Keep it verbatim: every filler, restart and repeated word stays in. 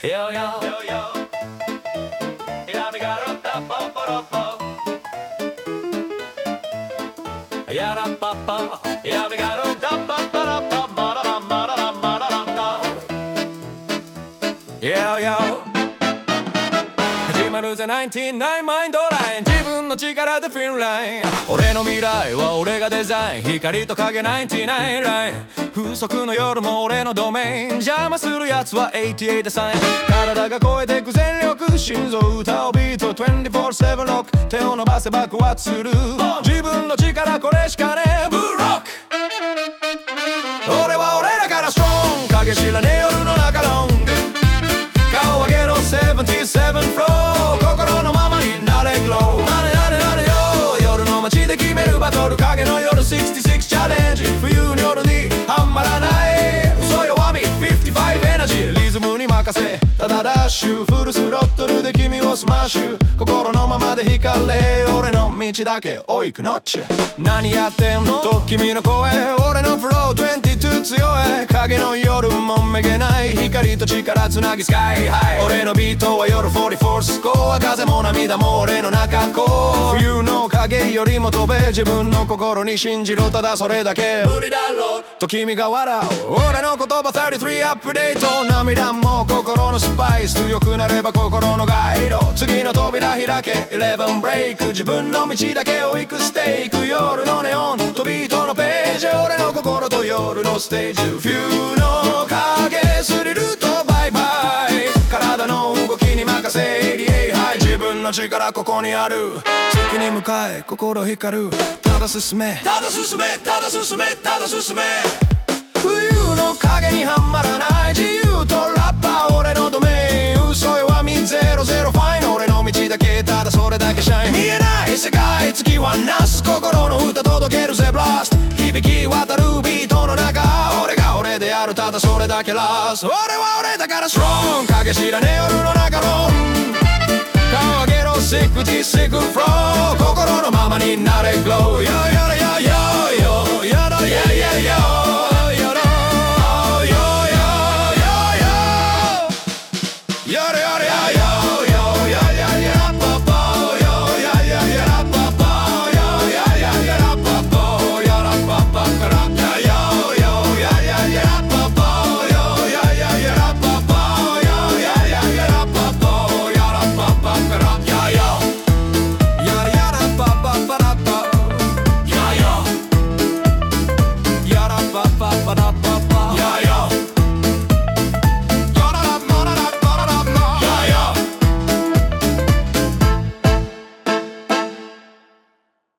Yo yo yo yo Ila mi garota poporopo Yara papa Ila mi garota poporopo Yo yo始まるぜナインティーンナインマインドライン自分の力でフィンライン俺の未来は俺がデザイン光と影ナインティナインライン風速の夜も俺のドメイン邪魔するやつははちじゅうはちサイン体が超えてく全力心臓歌をビートにじゅうよんななセブンロック手を伸ばせ爆発する自分の力これしかねえブロック俺は俺だからストロング影知らねえ夜の中ロング顔上げろななじゅうななフロー心のままになれグローなれなれなれよ夜の街で決めるバトル影の夜ろくじゅうろくチャレンジ冬の夜にはまらない嘘弱みごじゅうごエナジーリズムに任せただダッシュフルスロットルで君をスマッシュ心のままで光れ俺の道だけ追いくのっち何やってんのと君の声俺のフローにじゅうに強い影の夜もめげない光と力つなぎスカイハイ俺のビートは夜よんじゅうよんスコア風も涙も俺の中こう冬の影よりも飛べ自分の心に信じろただそれだけ無理だろうと君が笑う俺の言葉さんじゅうさんアップデート涙も心のスパイス強くなれば心のガイド次の扉開けじゅういちブレイク自分の道だけを行くステイク夜のネオンとビートのページ俺の心と夜のステージフューの影スリルとバイバイ体の動きに任せはちじゅうはち自分の力ここにある先に向かえ心光るただ進めただ進めただ進めただ進め冬の影にはまらない自由とラッパー俺のドメイン嘘弱みゼロゼロファイン俺の道だけただそれだけシャイン見えない世界月はなす心の歌届けるぜブラスト響き渡るビートの中俺が俺であるただそれだけラス俺は俺だからストロング影知らねえ夜の中ロン顔上げろろくじゅうろくフロー心のままになれグロー Yo yo yo yo yo yo yo yo yo Yore